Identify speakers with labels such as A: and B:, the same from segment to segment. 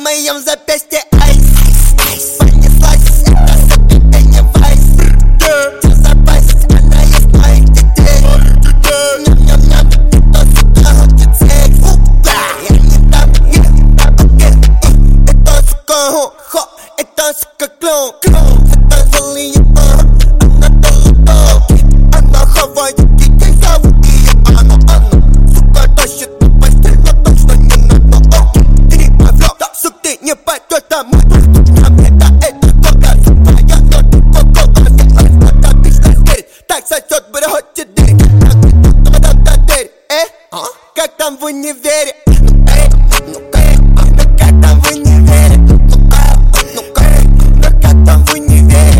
A: моем запястье айс. Понеслась, это соблюдение вайс. Где запасть, она есть моих детей. Ням-ням-ням, это сука хочет секс. Я не дам, это сука хо, это сука клоун. Это злые она долго, она хавает детей, зовут ее Анна. Сука тащит на постель, но точно не на дно. Ты не повлек, сук, ты не пойдешь домой. Нам это только своя, но ты покола. Когда ты стереть, так сосет, бросит дырь. Как там в универе? Как там в универе? Как там в универе?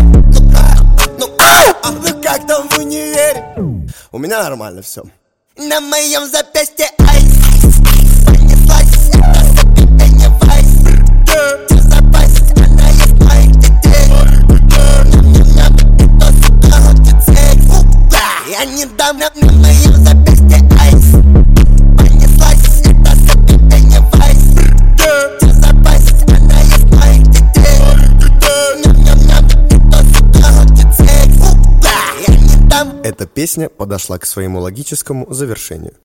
A: Как там в универе?
B: У меня нормально все.
A: На моем запястье айс. Понеслась, это соблюдение вайс. Где запасть, она есть моих детей. Ням-ням-ням, это сука хочет секс. Я не дам, на моем запястье айс. Понеслась, это соблюдение вайс. Где запасть, она есть моих детей. Ням-ням-ням, это сука хочет секс. Я не дам.
B: Эта песня подошла к своему логическому завершению.